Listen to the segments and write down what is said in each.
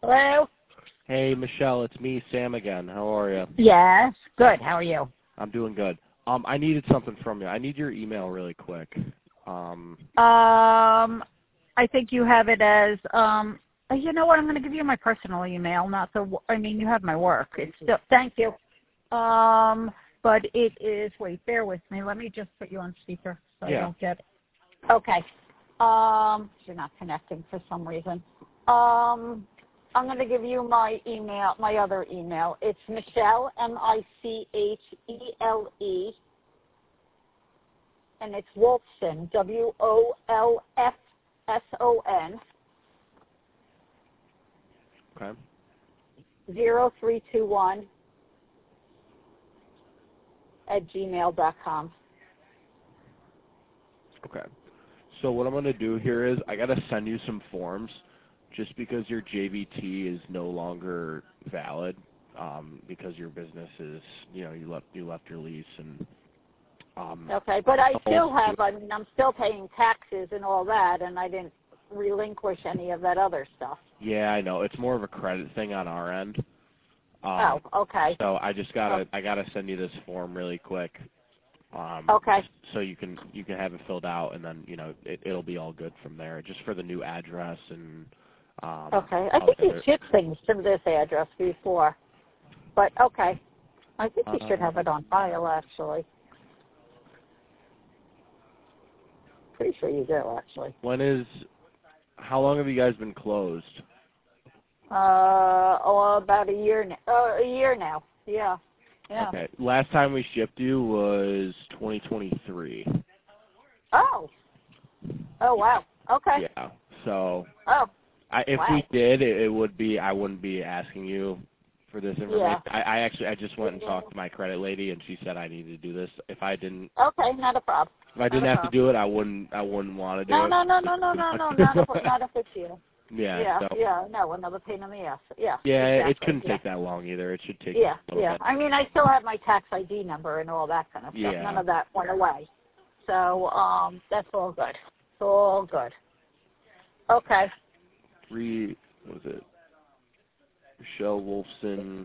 Hello? Hey, Michelle, it's me, Sam again. How are you? Yes. Good. How are you? I'm doing good. I needed something from you. I need your email really quick. I think you have it as, you know what? I'm going to give you my personal email, not the, you have my work. It's still, thank you. But it is, wait, bear with me. Let me just put you on speaker so I don't get it. Okay. You're not connecting for some reason. I'm going to give you my email, my other email. It's Michelle, Michele, and it's Wolfson, WOLFSON. Okay. 0321 @gmail.com. Okay. So what I'm going to do here is I got to send you some forms just because your JVT is no longer valid because your business is, you left your lease and okay, but I still have, I'm still paying taxes and all that, and I didn't relinquish any of that other stuff. Yeah, I know. It's more of a credit thing on our end. Okay. So I just I gotta send you this form really quick. Okay. So you can have it filled out, and then it'll be all good from there. Just for the new address and. Okay. I think you shipped things to this address before, but okay. I think you should have it on file, actually. Pretty sure you do, actually. How long have you guys been closed? About a year now. A year now. Yeah. Okay. Last time we shipped you was 2023. Oh, wow. Okay. Yeah. So. Oh. If we did, it would be, I wouldn't be asking you for this information. Yeah. I just went and talked to my credit lady, and she said I needed to do this. If I didn't. Okay, not a problem. If I didn't have to do it, I wouldn't want to do it. No, not a big deal. Yeah. No, another pain in the ass. Yeah. Yeah, exactly. It couldn't take that long either. It should take. Yeah. A little bit. I still have my tax ID number and all that kind of stuff. Yeah. None of that went away. So, that's all good. It's all good. Okay. What was it? Michelle Wolfson.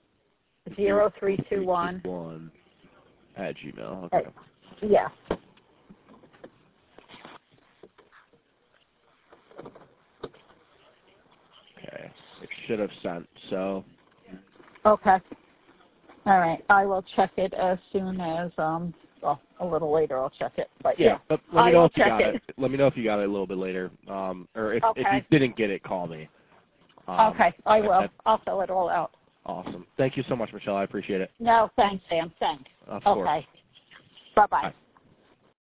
0321 @gmail. Okay. Yeah. Okay. It should have sent. So. Okay. All right. I will check it as soon as a little later I'll check it. But But let me know if you got it. Let me know if you got it a little bit later. Or if you didn't get it, call me. Okay, I will. I'll fill it all out. Awesome. Thank you so much, Michelle. I appreciate it. No, thanks, Sam. Thanks. Of course. Okay. Bye-bye. Bye.